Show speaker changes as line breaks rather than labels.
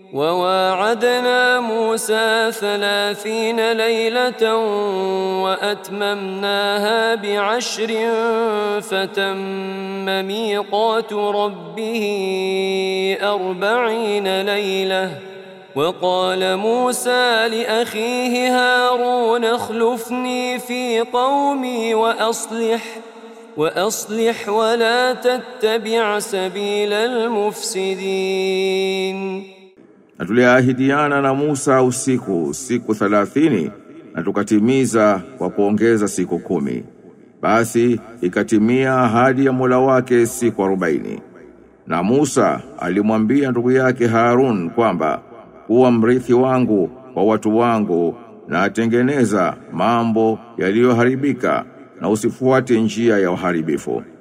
وواعدنا موسى 30 ليلة وأتممناها ب10 فتم ميقات ربه 40 ليلة وقال موسى لأخيه هارون اخلفني في قومي وأصلح ولا تتبع سبيل المفسدين.
Na tuliahidiana na Musa siku 30 na tukatimiza kwa kuongeza siku 10. Basi ikatimia ahadi ya Mola wake siku 40. Na Musa alimwambia ndugu yake Harun kwamba kuwa mrithi wangu kwa watu wangu na atengeneza mambo yaliyoharibika na usifuate njia ya uharibifu.